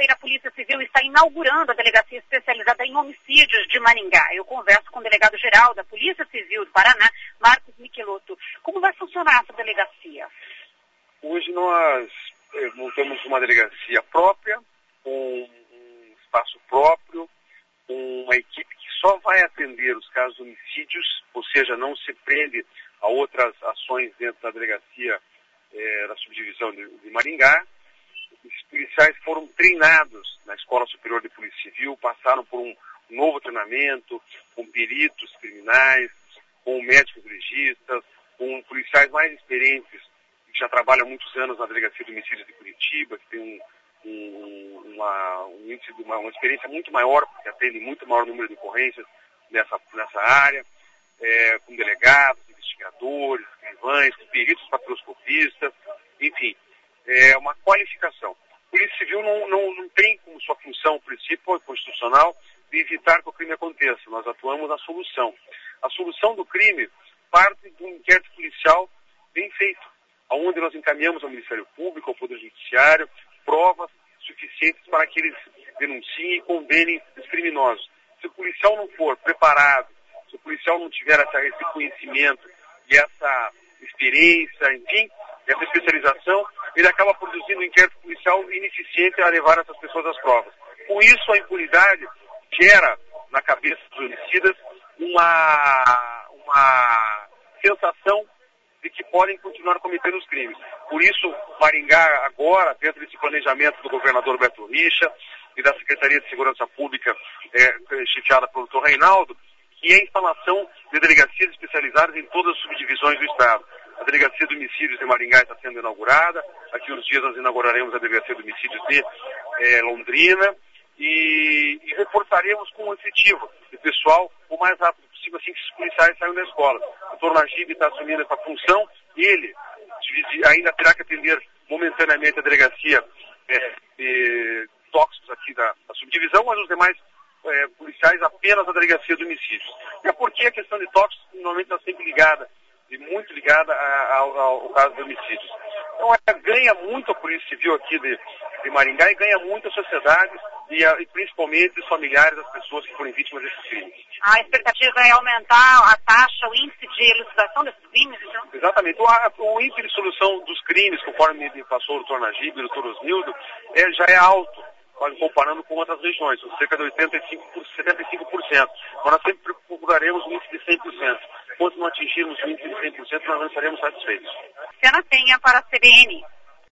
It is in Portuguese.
quarta-feira, a Polícia Civil está inaugurando a Delegacia Especializada em Homicídios de Maringá. Eu converso com o delegado-geral da Polícia Civil do Paraná, Marcos Michelotto. Como vai funcionar essa delegacia? Hoje nós montamos uma delegacia própria, com um espaço próprio, com uma equipe que só vai atender os casos de homicídios, ou seja, não se prende a outras ações dentro da delegacia da subdivisão de Maringá. Os policiais foram treinados na Escola Superior de Polícia Civil, passaram por um novo treinamento, com peritos criminais, com médicos legistas, com policiais mais experientes, que já trabalham há muitos anos na Delegacia de Homicídios de Curitiba, que tem uma experiência muito maior, porque atende muito maior número de ocorrências nessa área, com delegados, investigadores, escrivães, peritos papiloscopistas, enfim, é uma qualificação. A Polícia Civil não tem como sua função principal e constitucional de evitar que o crime aconteça. Nós atuamos na solução. A solução do crime parte de um inquérito policial bem feito, onde nós encaminhamos ao Ministério Público, ao Poder Judiciário, provas suficientes para que eles denunciem e condenem os criminosos. Se o policial não for preparado, se o policial não tiver esse conhecimento e essa experiência, enfim, essa especialização, ele acaba produzindo um inquérito policial ineficiente a levar essas pessoas às provas. Com isso, a impunidade gera na cabeça dos homicidas uma sensação de que podem continuar cometendo os crimes. Por isso, Maringá agora, dentro desse planejamento do governador Beto Richa e da Secretaria de Segurança Pública, chefiada pelo Dr. Reinaldo, que é a instalação de delegacias especializadas em todas as subdivisões do Estado. A Delegacia de Homicídios de Maringá está sendo inaugurada, aqui uns dias nós inauguraremos a Delegacia de Homicídios de Londrina e reforçaremos com um efetivo de pessoal o mais rápido possível, assim que os policiais saiam da escola. O Dr. Najib está assumindo essa função, ele ainda terá que atender momentaneamente a Delegacia de tóxicos aqui da subdivisão, mas os demais policiais apenas a Delegacia de Homicídios. É porque a questão de tóxicos normalmente está sempre ligada, e muito ligada ao caso de homicídios. Então ganha muito a Polícia Civil aqui de Maringá e ganha muito a sociedade e principalmente os familiares das pessoas que foram vítimas desses crimes. A expectativa é aumentar a taxa, o índice de elucidação desses crimes, então? Exatamente. O índice de solução dos crimes, conforme me passou o Dr. Najib e o Dr. Osnildo, já é alto, comparando com outras regiões, cerca de 75%. Mas nós sempre procuraremos um índice de 100%. Quando não atingirmos o índice de 100%, nós não estaremos satisfeitos. Cena Penha para a CBN.